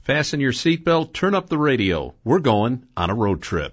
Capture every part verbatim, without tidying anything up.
Fasten your seatbelt, turn up the radio. We're going on a road trip.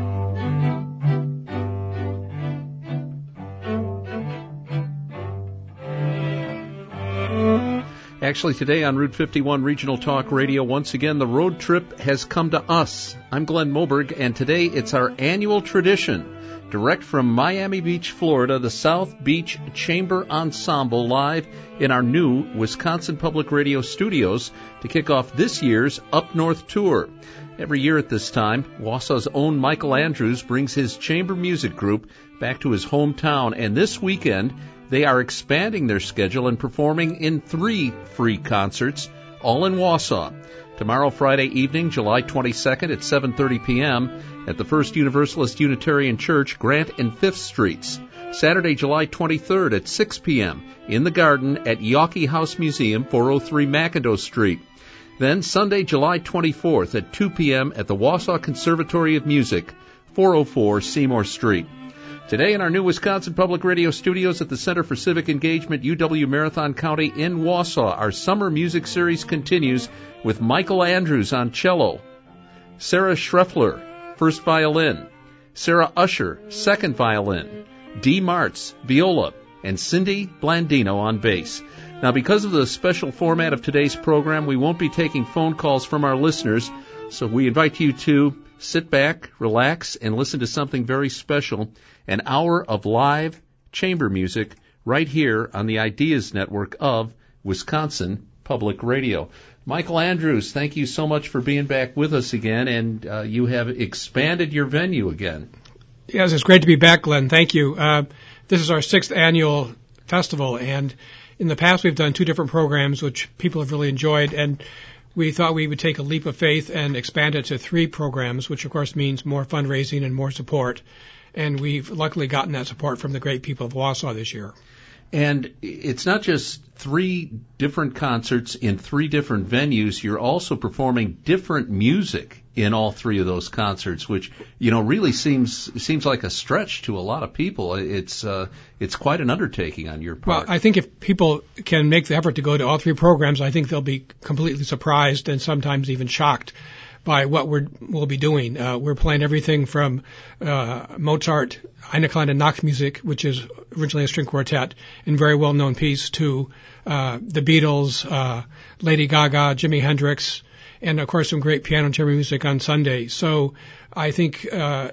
Actually, today on Route fifty-one Regional Talk Radio, once again, the road trip has come to us. I'm Glenn Moberg, and today it's our annual tradition. Direct from Miami Beach, Florida, the South Beach Chamber Ensemble live in our new Wisconsin Public Radio studios to kick off this year's Up North Tour. Every year at this time, Wausau's own Michael Andrews brings his chamber music group back to his hometown, and this weekend they are expanding their schedule and performing in three free concerts, all in Wausau. Tomorrow, Friday evening, July twenty-second at seven thirty p.m. at the First Universalist Unitarian Church, Grant and Fifth Streets. Saturday, July twenty-third at six p.m. in the Garden at Yawkey House Museum, four oh three McIndoe Street. Then Sunday, July twenty-fourth at two p.m. at the Wausau Conservatory of Music, four oh four Seymour Street. Today in our new Wisconsin Public Radio studios at the Center for Civic Engagement, U W Marathon County in Wausau, our summer music series continues with Michael Andrews on cello, Sarah Schreffler, first violin, Sarah Usher, second violin, Dee Martz, viola, and Cindy Blandino on bass. Now, because of the special format of today's program, we won't be taking phone calls from our listeners, so we invite you to sit back, relax, and listen to something very special, an hour of live chamber music right here on the Ideas Network of Wisconsin Public Radio. Michael Andrews, thank you so much for being back with us again, and uh, you have expanded your venue again. Yes, it's great to be back, Glenn. Thank you. Uh, this is our sixth annual festival, and in the past we've done two different programs which people have really enjoyed, and we thought we would take a leap of faith and expand it to three programs, which of course means more fundraising and more support. And we've luckily gotten that support from the great people of Wausau this year. And it's not just three different concerts in three different venues. You're also performing different music in all three of those concerts, which, you know, really seems seems like a stretch to a lot of people. It's uh, it's quite an undertaking on your part. Well, I think if people can make the effort to go to all three programs, I think they'll be completely surprised and sometimes even shocked by what we're, we'll be doing. Uh, we're playing everything from uh, Mozart, Eine kleine Nachtmusik, which is originally a string quartet and very well-known piece, to uh, the Beatles, uh, Lady Gaga, Jimi Hendrix, and, of course, some great piano and chamber music on Sunday. So I think uh,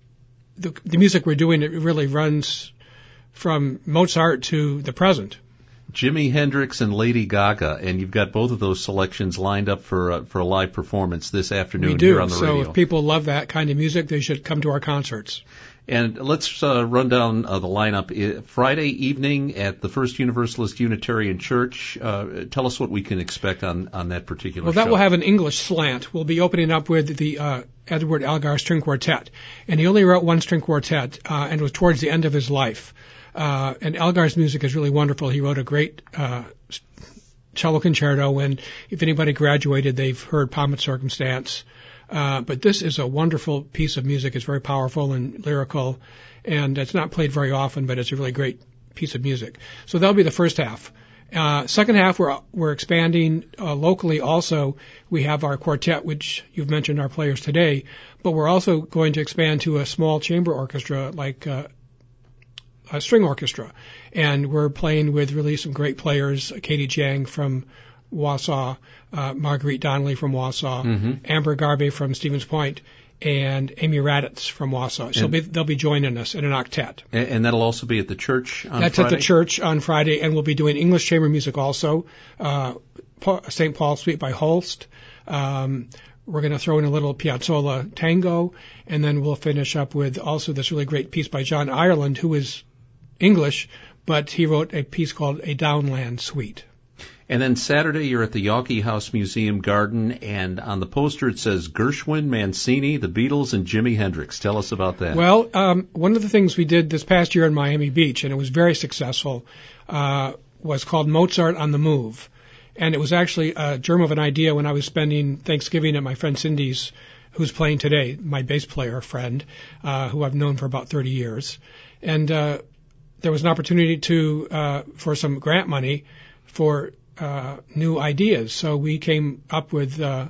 the, the music we're doing, it really runs from Mozart to the present. Jimi Hendrix and Lady Gaga, and you've got both of those selections lined up for uh, for a live performance this afternoon we do. Here on the so radio. So if people love that kind of music, they should come to our concerts. And let's uh, run down uh, the lineup. Friday evening at the First Universalist Unitarian Church. Uh, tell us what we can expect on, on that particular well, show. Well, that will have an English slant. We'll be opening up with the uh, Edward Elgar String Quartet. And he only wrote one string quartet, uh, and it was towards the end of his life. Uh, and Elgar's music is really wonderful. He wrote a great uh, cello concerto, and if anybody graduated, they've heard Pomp and Circumstance. Uh, but this is a wonderful piece of music. It's very powerful and lyrical, and it's not played very often, but it's a really great piece of music. So that'll be the first half. Uh, second half, we're we're expanding uh, locally. Also, we have our quartet, which you've mentioned our players today, but we're also going to expand to a small chamber orchestra, like uh, a string orchestra, and we're playing with really some great players: Katie Jang from Wausau, uh, Marguerite Donnelly from Wausau, mm-hmm. Amber Garbe from Stevens Point, and Amy Raditz from Wausau. So be, they'll be joining us in an octet. And, and that'll also be at the church on That's Friday? That's at the church on Friday, and we'll be doing English chamber music also, uh, Saint Paul Suite by Holst. Um, we're going to throw in a little Piazzolla tango, and then we'll finish up with also this really great piece by John Ireland, who is English, but he wrote a piece called A Downland Suite. And then Saturday, you're at the Yawkey House Museum Garden, and on the poster it says Gershwin, Mancini, the Beatles, and Jimi Hendrix. Tell us about that. Well, um, one of the things we did this past year in Miami Beach, and it was very successful, uh, was called Mozart on the Move. And it was actually a germ of an idea when I was spending Thanksgiving at my friend Cindy's, who's playing today, my bass player friend, uh, who I've known for about thirty years. And uh, there was an opportunity to uh, for some grant money for uh, new ideas. So we came up with uh,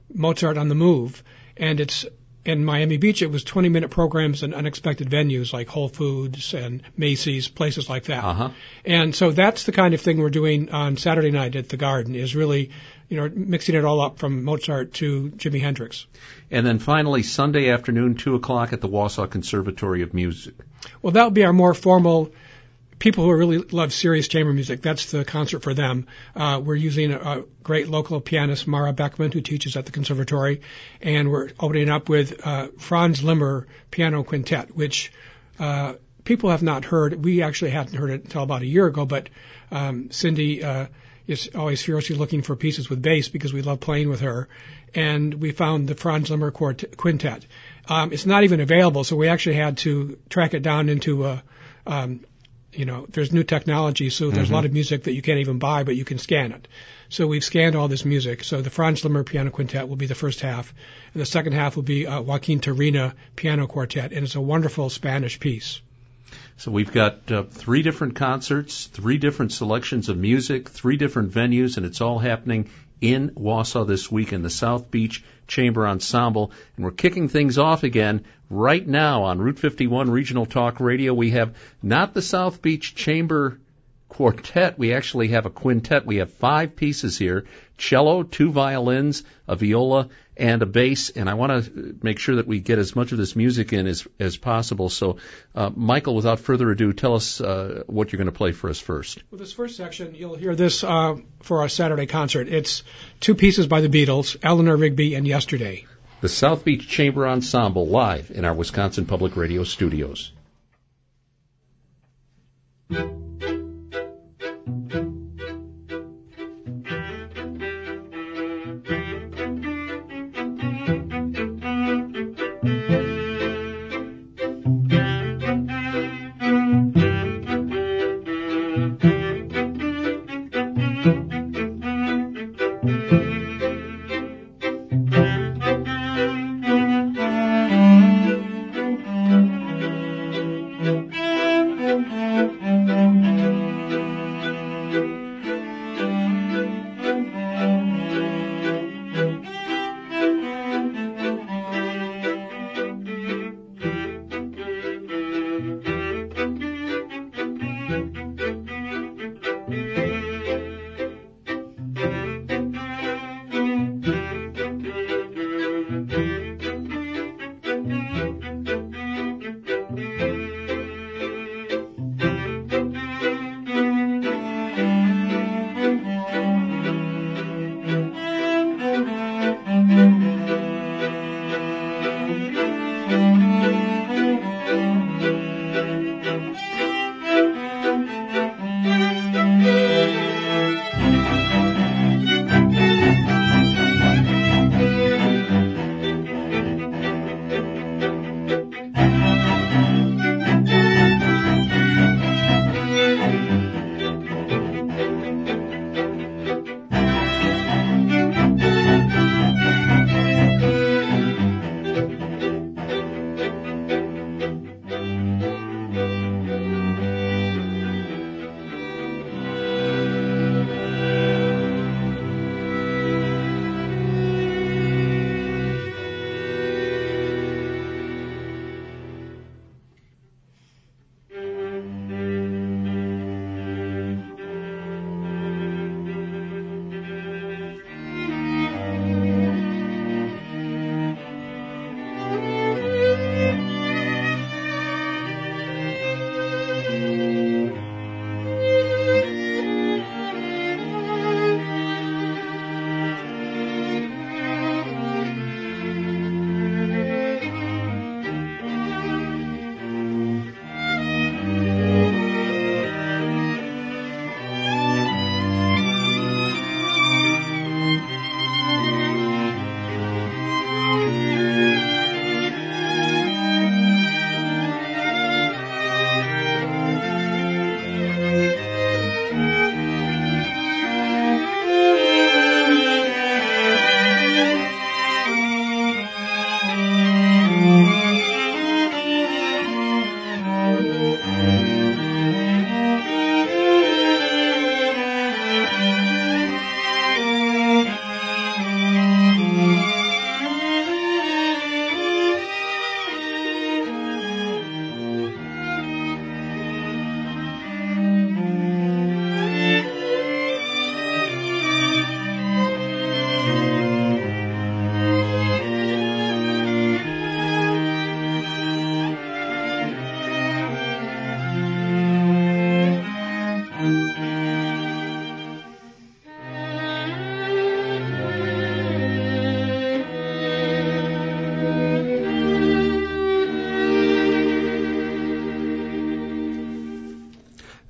Mozart on the Move, and it's in Miami Beach. It was twenty-minute programs in unexpected venues like Whole Foods and Macy's, places like that. Uh-huh. And so that's the kind of thing we're doing on Saturday night at the Garden, is really, you know, mixing it all up from Mozart to Jimi Hendrix. And then finally, Sunday afternoon, two o'clock at the Wausau Conservatory of Music. Well, that would be our more formal, people who really love serious chamber music. That's the concert for them. Uh, we're using a, a great local pianist, Mara Beckman, who teaches at the conservatory, and we're opening up with uh, Franz Limmer Piano Quintet, which uh, people have not heard. We actually hadn't heard it until about a year ago, but um, Cindy uh, is always furiously looking for pieces with bass because we love playing with her, and we found the Franz Limmer Quart- Quintet. Um, it's not even available, so we actually had to track it down into a um, You know, there's new technology, so there's mm-hmm. a lot of music that you can't even buy, but you can scan it. So we've scanned all this music. So the Franz Limmer Piano Quintet will be the first half, and the second half will be uh, Joaquin Turina Piano Quartet, and it's a wonderful Spanish piece. So we've got uh, three different concerts, three different selections of music, three different venues, and it's all happening in Wausau this week in the South Beach Chamber Ensemble. And we're kicking things off again right now on Route fifty-one Regional Talk Radio. We have not the South Beach Chamber Quartet. We actually have a quintet. We have five pieces here: cello, two violins, a viola, and a bass. And I want to make sure that we get as much of this music in as, as possible. So, uh, Michael, without further ado, tell us uh, what you're going to play for us first. Well, this first section, you'll hear this uh, for our Saturday concert. It's two pieces by the Beatles, Eleanor Rigby and Yesterday. The South Beach Chamber Ensemble, live in our Wisconsin Public Radio studios.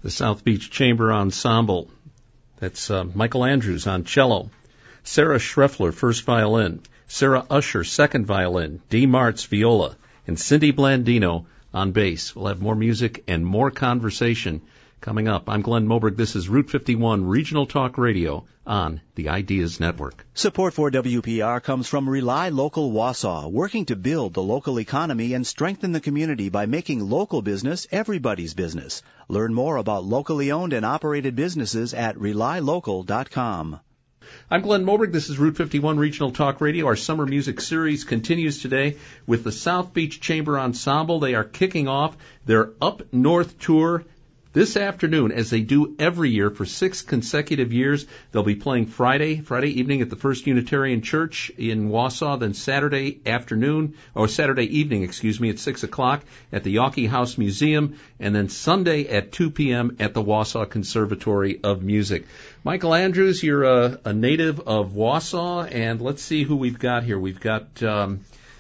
the South Beach Chamber Ensemble. That's uh, Michael Andrews on cello, Sarah Schreffler, first violin, Sarah Usher, second violin, Dee Martz, viola, and Cindy Blandino on bass. We'll have more music and more conversation coming up. I'm Glenn Moberg. This is Route fifty-one Regional Talk Radio on the Ideas Network. Support for W P R comes from Rely Local Wausau, working to build the local economy and strengthen the community by making local business everybody's business. Learn more about locally owned and operated businesses at rely local dot com. I'm Glenn Moberg. This is Route fifty-one Regional Talk Radio. Our summer music series continues today with the South Beach Chamber Ensemble. They are kicking off their Up North tour this afternoon, as they do every year for six consecutive years. They'll be playing Friday, Friday evening at the First Unitarian Church in Wausau, then Saturday afternoon, or Saturday evening, excuse me, at six o'clock at the Yawkey House Museum, and then Sunday at two p.m. at the Wausau Conservatory of Music. Michael Andrews, you're a, a native of Wausau, and let's see who we've got here. We've got um,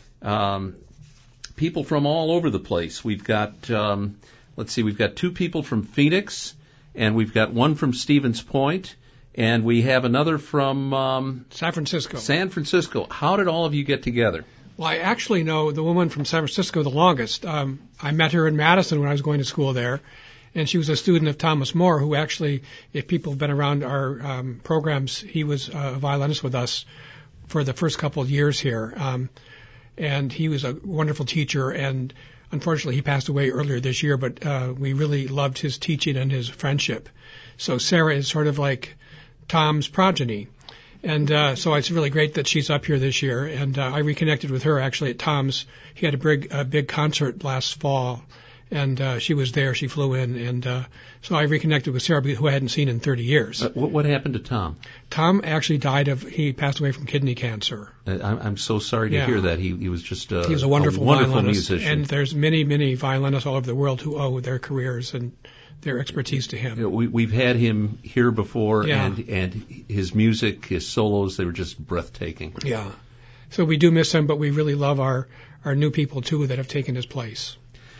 um, people from all over the place. We've got... Um, Let's see, we've got two people from Phoenix, and we've got one from Stevens Point, and we have another from um, San Francisco. San Francisco. How did all of you get together? Well, I actually know the woman from San Francisco the longest. Um, I met her in Madison when I was going to school there, and she was a student of Thomas More, who actually, if people have been around our um, programs, he was a violinist with us for the first couple of years here, um, and he was a wonderful teacher, and unfortunately, he passed away earlier this year, but uh, we really loved his teaching and his friendship. So Sarah is sort of like Tom's progeny. And uh, so it's really great that she's up here this year. And uh, I reconnected with her actually at Tom's. He had a big, a big concert last fall, and uh, she was there. She flew in. And uh, so I reconnected with Sarah, who I hadn't seen in thirty years. Uh, what, what happened to Tom? Tom actually died of, he passed away from kidney cancer. Uh, I'm, I'm so sorry to yeah. hear that. He, he was just a, he was a wonderful, a wonderful violinist, musician. And there's many, many violinists all over the world who owe their careers and their expertise to him. You know, we, we've had him here before, yeah. and, and his music, his solos, they were just breathtaking. Yeah. So we do miss him, but we really love our, our new people, too, that have taken his place.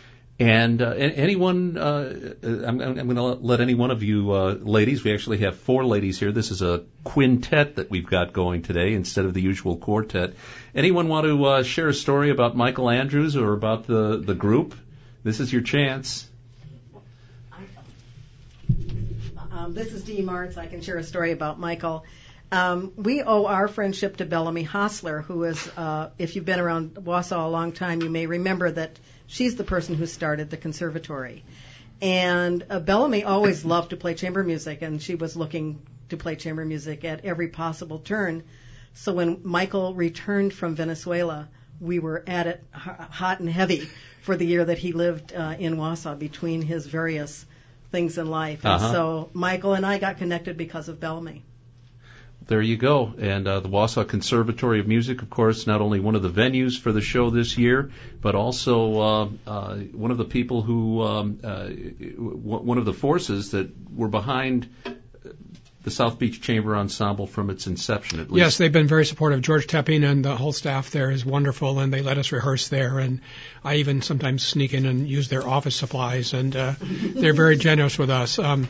And uh, anyone, uh, I'm, I'm going to let any one of you uh, ladies, we actually have four ladies here. This is a quintet that we've got going today instead of the usual quartet. Anyone want to uh, share a story about Michael Andrews or about the, the group? This is your chance. Um, this is Dee Martz. I can share a story about Michael. Um, we owe our friendship to Bellamy Hostler, who is, uh, if you've been around Wausau a long time, you may remember that she's the person who started the conservatory. And uh, Bellamy always loved to play chamber music, and she was looking to play chamber music at every possible turn. So when Michael returned from Venezuela, we were at it hot and heavy for the year that he lived uh, in Wausau between his various things in life. And uh-huh. so Michael and I got connected because of Bellamy. There you go. And uh, the Wausau Conservatory of Music, of course, not only one of the venues for the show this year, but also uh, uh, one of the people who, um, uh, w- one of the forces that were behind the South Beach Chamber Ensemble from its inception, at least. Yes, they've been very supportive. George Tepping and the whole staff there is wonderful, and they let us rehearse there. And I even sometimes sneak in and use their office supplies, and uh, they're very generous with us. Um,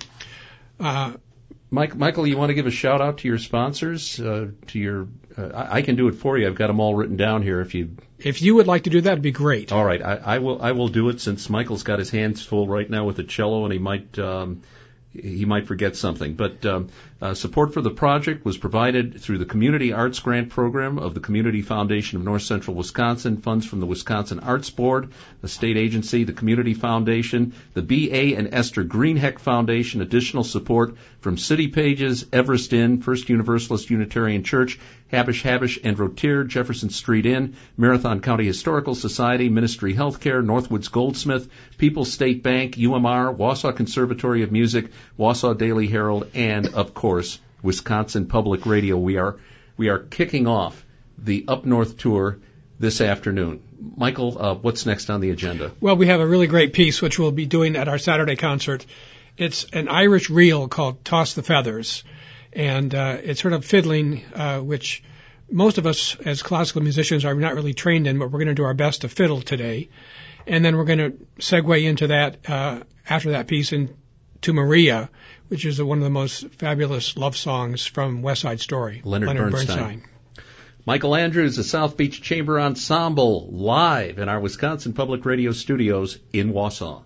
uh, Mike, Michael, you want to give a shout out to your sponsors? Uh, to your, uh, I, I can do it for you. I've got them all written down here. If you, if you would like to do that, it'd be great. All right, I, I will. I will do it since Michael's got his hands full right now with the cello, and he might. Um, He might forget something. But um, uh, support for the project was provided through the Community Arts Grant Program of the Community Foundation of North Central Wisconsin, funds from the Wisconsin Arts Board, a state agency, the Community Foundation, the B A and Esther Greenheck Foundation, additional support from City Pages, Everest Inn, First Universalist Unitarian Church, Habish Habish and Rotier, Jefferson Street Inn, Marathon County Historical Society, Ministry Healthcare, Northwoods Goldsmith, People's State Bank, U M R, Wausau Conservatory of Music, Wausau Daily Herald, and, of course, Wisconsin Public Radio. We are we are kicking off the Up North Tour this afternoon. Michael, uh, what's next on the agenda? Well, we have a really great piece which we'll be doing at our Saturday concert. It's an Irish reel called Toss the Feathers, and uh, it's sort of fiddling, uh, which most of us as classical musicians are not really trained in, but we're going to do our best to fiddle today. And then we're going to segue into that, uh, after that piece, into to Maria, which is one of the most fabulous love songs from West Side Story. Leonard, Leonard Bernstein. Bernstein. Michael Andrews, the South Beach Chamber Ensemble, live in our Wisconsin Public Radio studios in Wausau.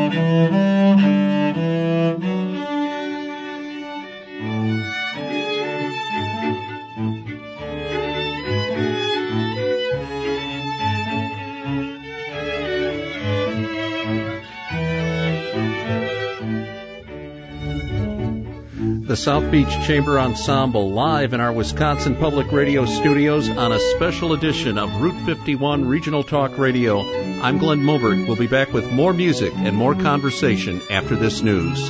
The South Beach Chamber Ensemble live in our Wisconsin Public Radio studios on a special edition of Route fifty-one Regional Talk Radio. I'm Glenn Moberg. We'll be back with more music and more conversation after this news.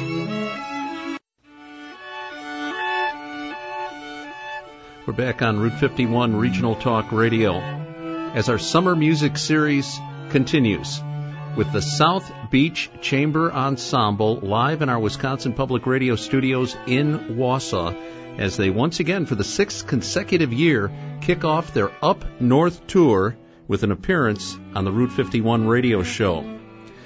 We're back on Route fifty-one Regional Talk Radio as our summer music series continues with the South Beach Chamber Ensemble live in our Wisconsin Public Radio studios in Wausau as they once again, for the sixth consecutive year, kick off their Up North tour with an appearance on the Route fifty-one radio show.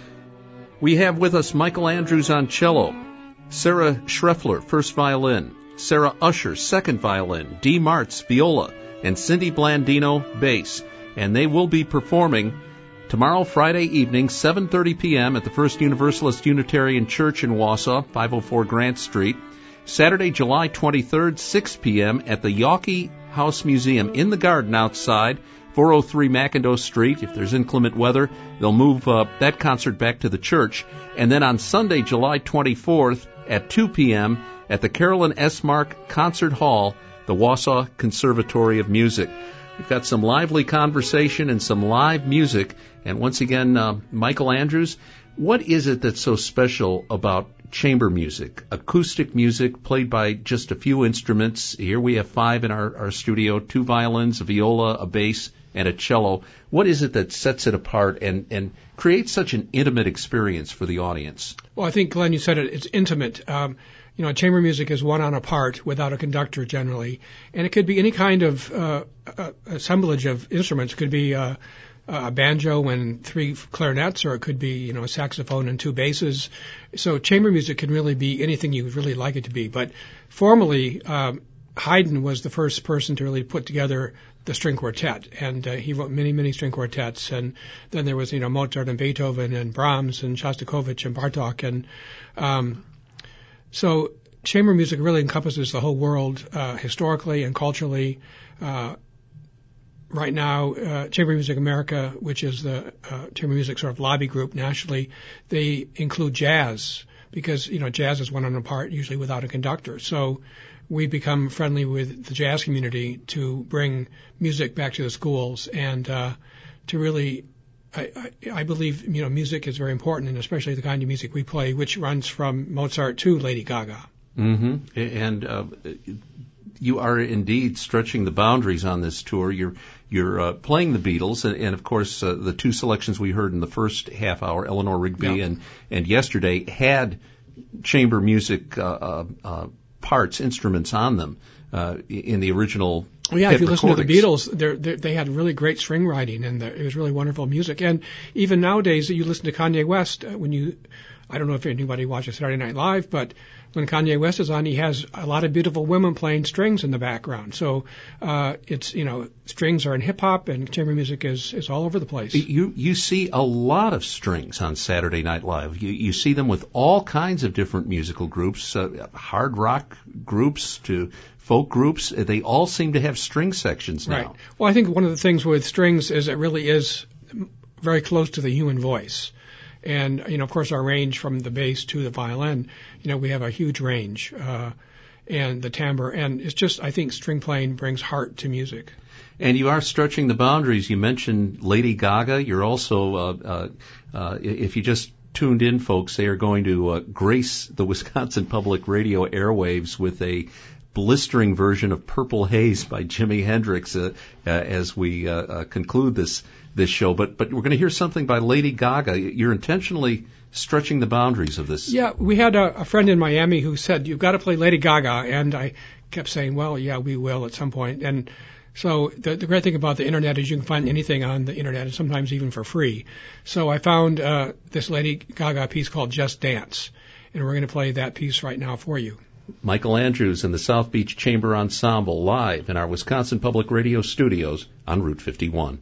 We have with us Michael Andrews on cello, Sarah Schreffler, first violin, Sarah Usher, second violin, Dee Martz, viola, and Cindy Blandino, bass. And they will be performing tomorrow, Friday evening, seven thirty p.m. at the First Universalist Unitarian Church in Wausau, five oh four Grant Street. Saturday, July twenty-third, six p.m. at the Yawkey House Museum in the garden outside, four oh three McIndoe Street. If there's inclement weather, they'll move uh, that concert back to the church. And then on Sunday, July twenty-fourth at two p.m. at the Carolyn S. Mark Concert Hall, the Wausau Conservatory of Music. We've got some lively conversation and some live music. And once again, uh, Michael Andrews, what is it that's so special about chamber music, acoustic music played by just a few instruments? Here we have five in our, our studio, two violins, a viola, a bass, and a cello. What is it that sets it apart and, and creates such an intimate experience for the audience? Well, I think, Glenn, you said it. It's intimate. Um, you know, chamber music is one on a part without a conductor generally, and it could be any kind of uh, uh, assemblage of instruments. It could be uh, a banjo and three clarinets, or it could be, you know, a saxophone and two basses. So chamber music can really be anything you would really like it to be. But formally, um, Haydn was the first person to really put together the string quartet, and uh, he wrote many, many string quartets. And then there was, you know, Mozart and Beethoven and Brahms and Shostakovich and Bartok, and um, so chamber music really encompasses the whole world uh, historically and culturally. Uh, right now, uh, Chamber Music America, which is the uh, chamber music sort of lobby group nationally, they include jazz because, you know, jazz is one on a part, usually without a conductor. So we become friendly with the jazz community to bring music back to the schools and uh, to really, I, I, I believe, you know, music is very important, and especially the kind of music we play, which runs from Mozart to Lady Gaga. Mm-hmm. And uh, you are indeed stretching the boundaries on this tour. You're you're uh, playing the Beatles, and, and of course, uh, the two selections we heard in the first half hour, Eleanor Rigby yeah. and and yesterday, had chamber music uh, uh, uh, parts, instruments on them uh, in the original. Well, yeah, if you listen recordings. to the Beatles, they're, they're, they had really great string writing, and it was really wonderful music. And even nowadays, you listen to Kanye West, uh, when you, I don't know if anybody watches Saturday Night Live, but when Kanye West is on, he has a lot of beautiful women playing strings in the background. So uh, it's, you know, strings are in hip-hop, and chamber music is, is all over the place. You you see a lot of strings on Saturday Night Live. You, you see them with all kinds of different musical groups, uh, hard rock groups to folk groups. They all seem to have string sections now. Right. Well, I think one of the things with strings is it really is very close to the human voice. And, you know, of course, our range from the bass to the violin, you know, we have a huge range, uh, and the timbre. And it's just, I think string playing brings heart to music. And you are stretching the boundaries. You mentioned Lady Gaga. You're also, uh, uh, uh, if you just tuned in, folks, they are going to uh, grace the Wisconsin Public Radio airwaves with a blistering version of Purple Haze by Jimi Hendrix uh, uh, as we uh, uh, conclude this this show. But but we're going to hear something by Lady Gaga. You're intentionally stretching the boundaries of this. Yeah, we had a, a friend in Miami who said, you've got to play Lady Gaga. And I kept saying, well, yeah, we will at some point. And so the, the great thing about the Internet is you can find anything on the Internet, and sometimes even for free. So I found uh, this Lady Gaga piece called Just Dance. And we're going to play that piece right now for you. Michael Andrews and the South Beach Chamber Ensemble live in our Wisconsin Public Radio studios on Route fifty-one.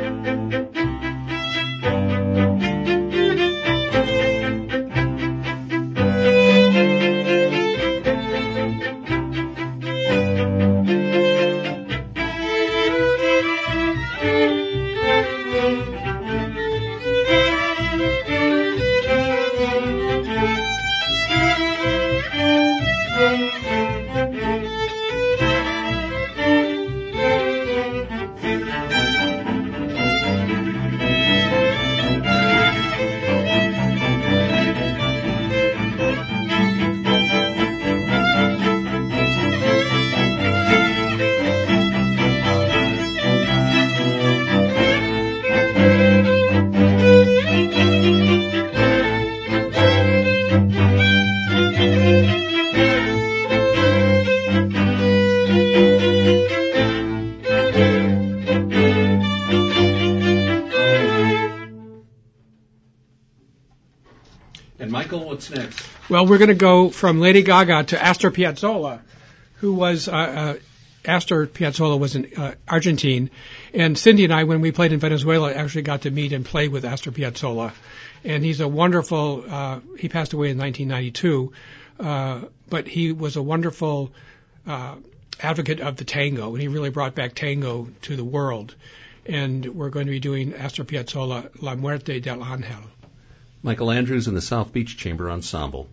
What's next? Well, we're going to go from Lady Gaga to Astor Piazzolla, who was uh, uh, Astor Piazzolla was an uh, Argentine, and Cindy and I, when we played in Venezuela, actually got to meet and play with Astor Piazzolla, and he's a wonderful. Uh, he passed away in nineteen ninety-two, uh, but he was a wonderful uh, advocate of the tango, and he really brought back tango to the world. And we're going to be doing Astor Piazzolla, La Muerte del Ángel. Michael Andrews and the South Beach Chamber Ensemble.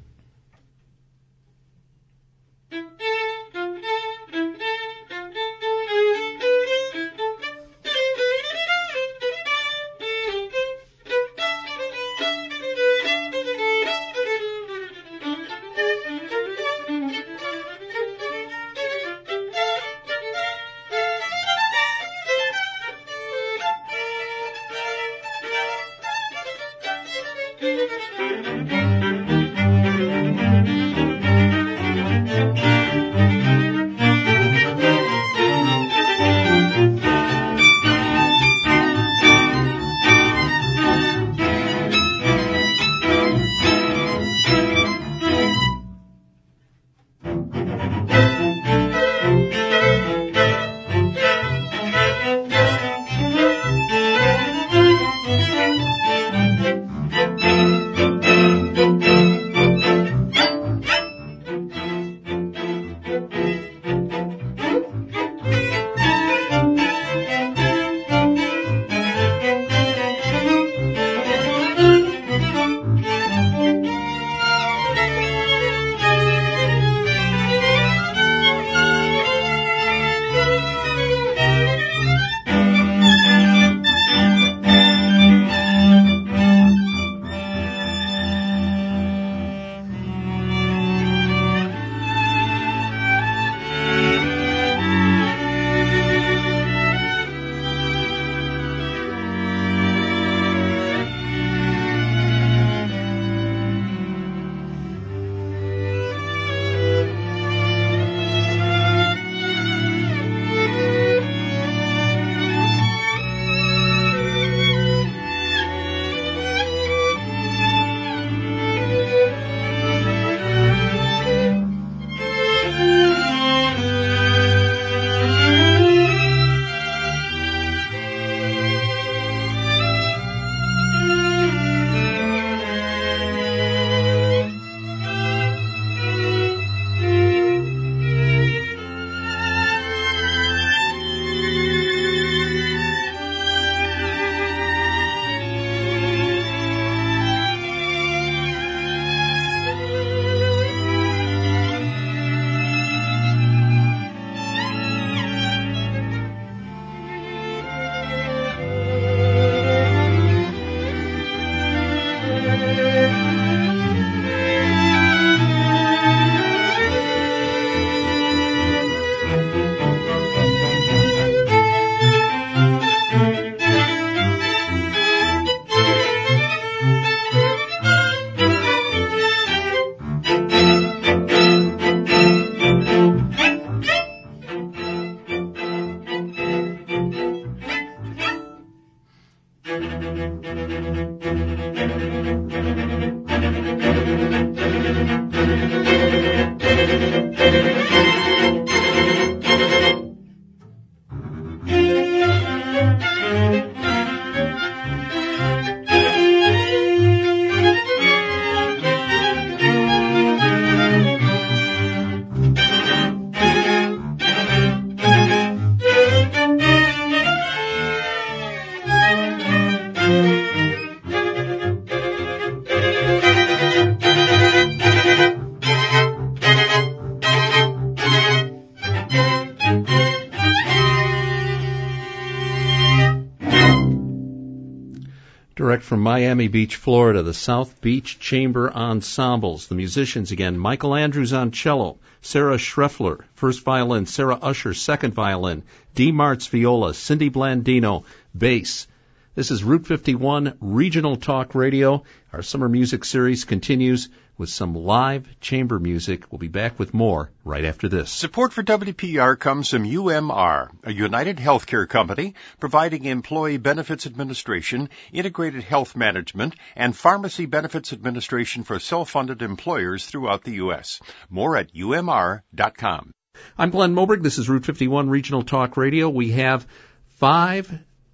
Direct from Miami Beach, Florida, the South Beach Chamber Ensembles. The musicians again, Michael Andrews on cello, Sarah Schreffler, first violin, Sarah Usher, second violin, Dee Martz, viola, Cindy Blandino, bass. This is Route fifty-one Regional Talk Radio. Our summer music series continues with some live chamber music. We'll be back with more right after this. Support for W P R comes from U M R, a United Healthcare company providing employee benefits administration, integrated health management, and pharmacy benefits administration for self-funded employers throughout the U S. More at U M R dot com. I'm Glenn Moberg. This is Route fifty-one Regional Talk Radio. We have five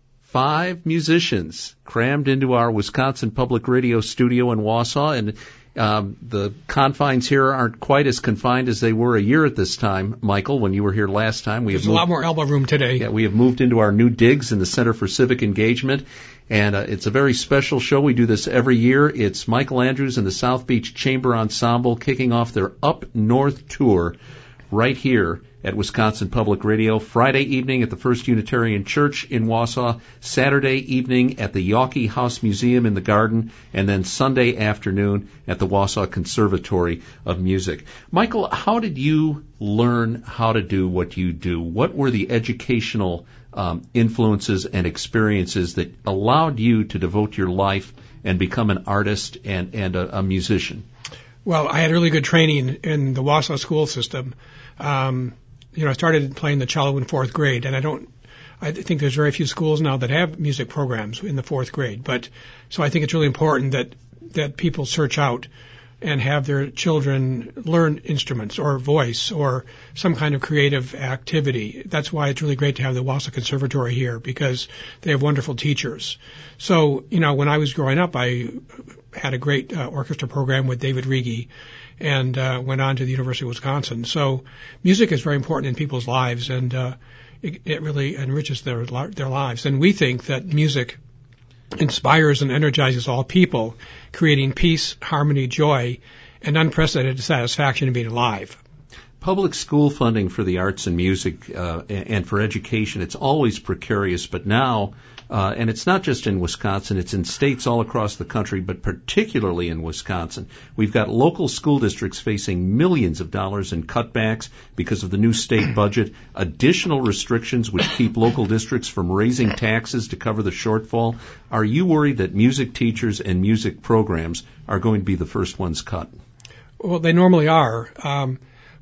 Five musicians crammed into our Wisconsin Public Radio studio in Wausau, and um, the confines here aren't quite as confined as they were a year at this time, Michael, when you were here last time. We There's have moved, a lot more elbow room today. Yeah, we have moved into our new digs in the Center for Civic Engagement, and uh, it's a very special show. We do this every year. It's Michael Andrews and the South Beach Chamber Ensemble kicking off their Up North tour right here at Wisconsin Public Radio, Friday evening at the First Unitarian Church in Wausau, Saturday evening at the Yawkey House Museum in the Garden, and then Sunday afternoon at the Wausau Conservatory of Music. Michael, how did you learn how to do what you do? What were the educational um, influences and experiences that allowed you to devote your life and become an artist and, and a, a musician? Well, I had really good training in the Wausau school system. Um, You know, I started playing the cello in fourth grade, and I don't, I think there's very few schools now that have music programs in the fourth grade. But, so I think it's really important that, that people search out and have their children learn instruments or voice or some kind of creative activity. That's why it's really great to have the Wausau Conservatory here, because they have wonderful teachers. So, you know, when I was growing up, I had a great uh, orchestra program with David Rigi, and uh, went on to the University of Wisconsin. So music is very important in people's lives, and uh, it, it really enriches their their lives. And we think that music inspires and energizes all people, creating peace, harmony, joy, and unprecedented satisfaction in being alive. Public school funding for the arts and music uh, and for education, it's always precarious, but now, uh, and it's not just in Wisconsin, it's in states all across the country, but particularly in Wisconsin. We've got local school districts facing millions of dollars in cutbacks because of the new state budget, additional restrictions which keep local districts from raising taxes to cover the shortfall. Are you worried that music teachers and music programs are going to be the first ones cut? Well, they normally are. Um,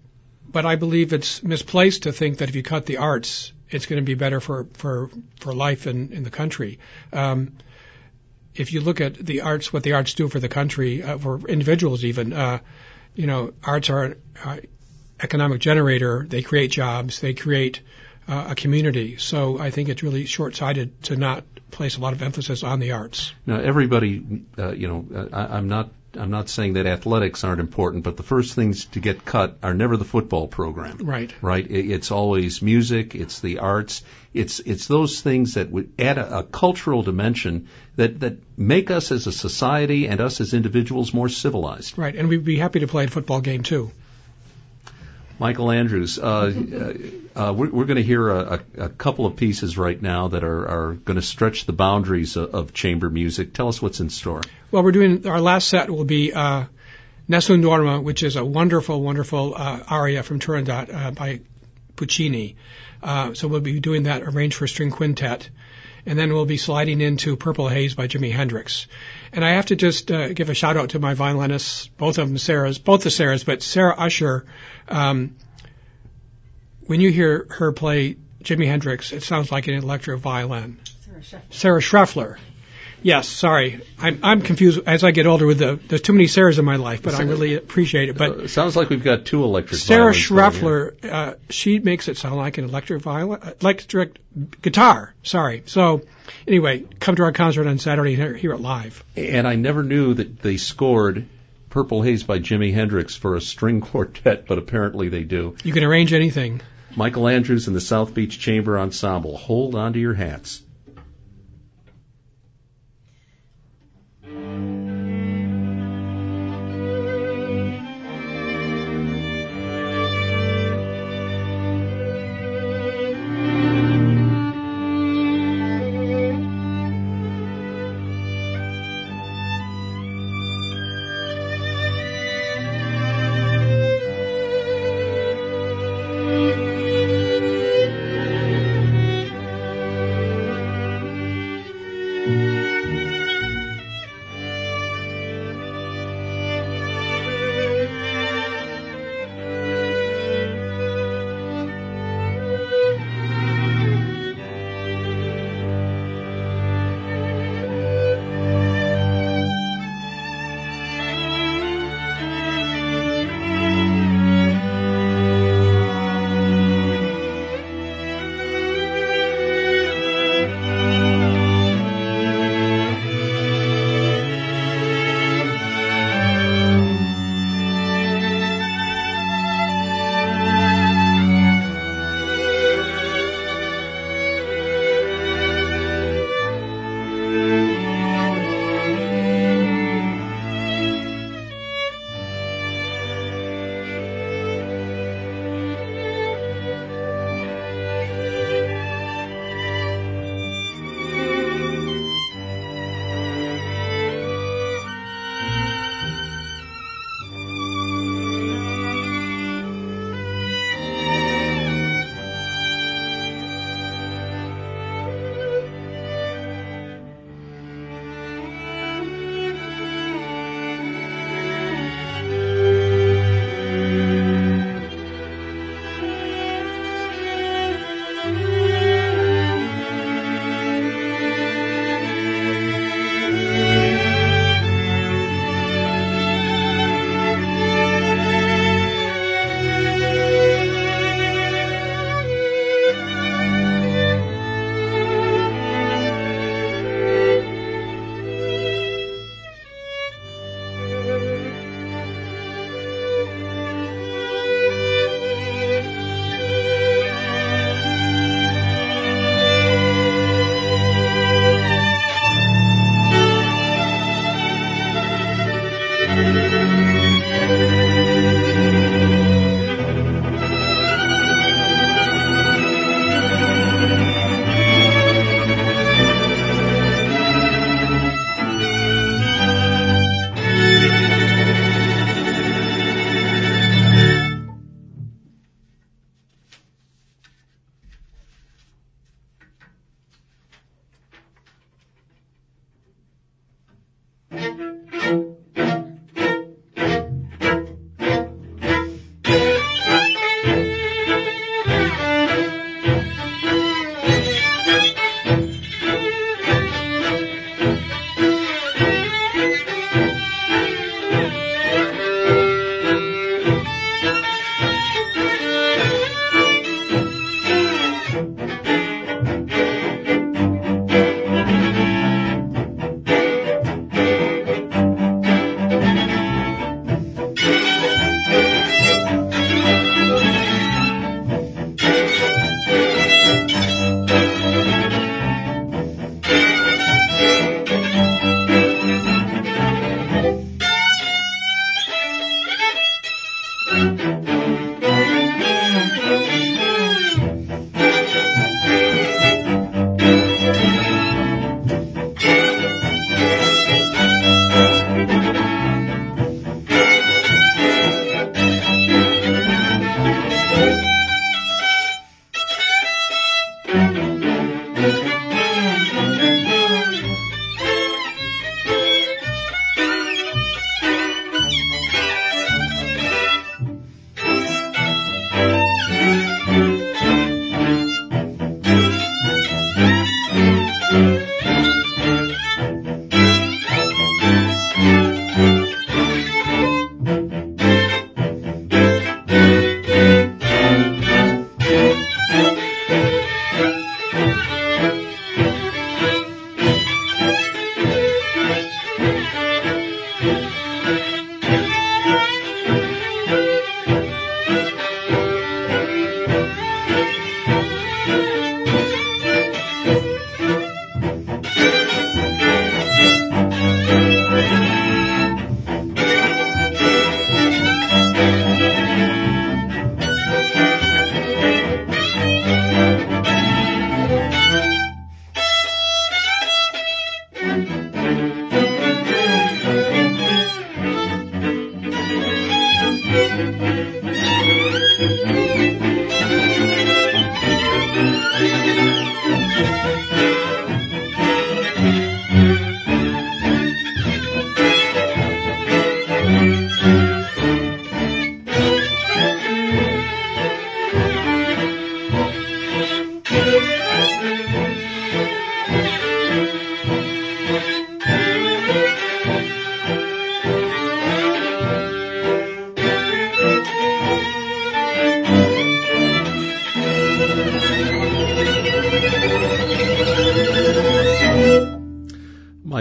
But I believe it's misplaced to think that if you cut the arts, it's going to be better for, for, for life in, in the country. Um, if you look at the arts, what the arts do for the country, uh, for individuals even, uh, you know, arts are an uh, economic generator. They create jobs. They create uh, a community. So I think it's really short-sighted to not place a lot of emphasis on the arts. Now, everybody, uh, you know, I, I'm not I'm not saying that athletics aren't important, but the first things to get cut are never the football program. Right. Right. It's always music. It's the arts. It's it's those things that would add a, a cultural dimension that, that make us as a society and us as individuals more civilized. Right. And we'd be happy to play a football game, too. Michael Andrews, uh, uh, we're, we're going to hear a, a, a couple of pieces right now that are, are going to stretch the boundaries of, of chamber music. Tell us what's in store. Well, we're doing, our last set will be uh, Nessun Dorma, which is a wonderful, wonderful uh, aria from Turandot uh, by Puccini. Uh, so we'll be doing that arranged for string quintet. And then we'll be sliding into Purple Haze by Jimi Hendrix. And I have to just uh, give a shout out to my violinists, both of them Sarah's, both the Sarahs, but Sarah Usher. Um, when you hear her play Jimi Hendrix, it sounds like an electric violin. Sarah Schreffler. Sarah Schreffler. Yes, sorry. I'm, I'm confused as I get older with the, there's too many Sarahs in my life, but I really appreciate it. But uh, it sounds like we've got two electric Sarah violins. Sarah Schreffler, uh, she makes it sound like an electric violin, electric guitar, sorry. So anyway, come to our concert on Saturday and hear it live. And I never knew that they scored Purple Haze by Jimi Hendrix for a string quartet, but apparently they do. You can arrange anything. Michael Andrews and the South Beach Chamber Ensemble. Hold on to your hats.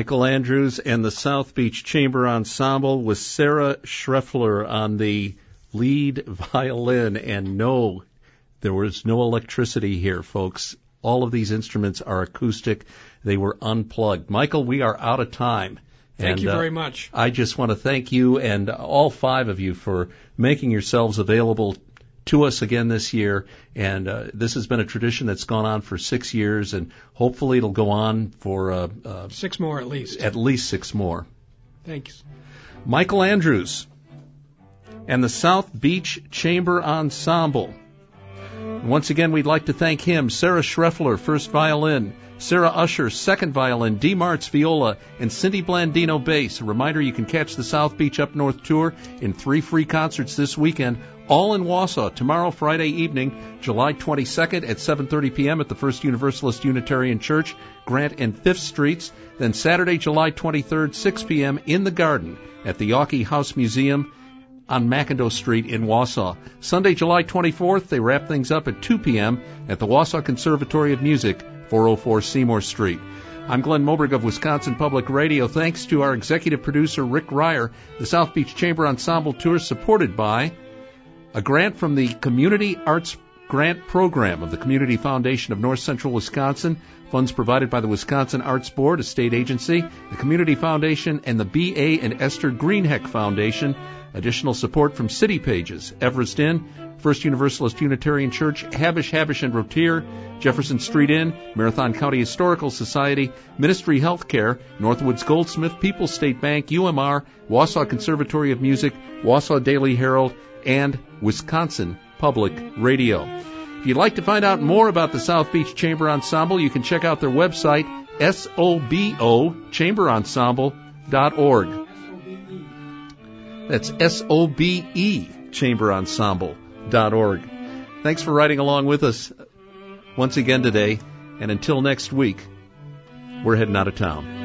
Michael Andrews and the South Beach Chamber Ensemble with Sarah Schreffler on the lead violin. And no, there was no electricity here, folks. All of these instruments are acoustic. They were unplugged. Michael, we are out of time. Thank and, you very uh, much. I just want to thank you and all five of you for making yourselves available to us again this year. And uh, this has been a tradition that's gone on for six years, and hopefully it'll go on for uh, uh, six more at least. At least six more. Thanks. Michael Andrews and the South Beach Chamber Ensemble. Once again, we'd like to thank him, Sarah Schreffler, first violin, Sarah Usher, second violin, Dee Martz, viola, and Cindy Blandino, bass. A reminder, you can catch the South Beach Up North Tour in three free concerts this weekend, all in Wausau. Tomorrow, Friday evening, July twenty-second at seven thirty p.m. at the First Universalist Unitarian Church, Grant and Fifth Streets. Then Saturday, July twenty-third, six p.m. in the Garden at the Yawkey House Museum on McIndoe Street in Wausau. Sunday, July twenty-fourth, they wrap things up at two p.m. at the Wausau Conservatory of Music, four oh four Seymour Street. I'm Glenn Moberg of Wisconsin Public Radio. Thanks to our executive producer, Rick Ryer. The South Beach Chamber Ensemble Tour supported by a grant from the Community Arts Grant Program of the Community Foundation of North Central Wisconsin, funds provided by the Wisconsin Arts Board, a state agency, the Community Foundation, and the B A and Esther Greenheck Foundation. Additional support from City Pages, Everest Inn, First Universalist Unitarian Church, Habish, Habish and Rotier, Jefferson Street Inn, Marathon County Historical Society, Ministry Healthcare, Northwoods Goldsmith, People's State Bank, U M R, Wausau Conservatory of Music, Wausau Daily Herald, and Wisconsin Public Radio. If you'd like to find out more about the South Beach Chamber Ensemble, you can check out their website, S O B O chamber ensemble dot org. That's S O B E chamber ensemble dot org. Thanks for riding along with us once again today, and until next week, we're heading out of town.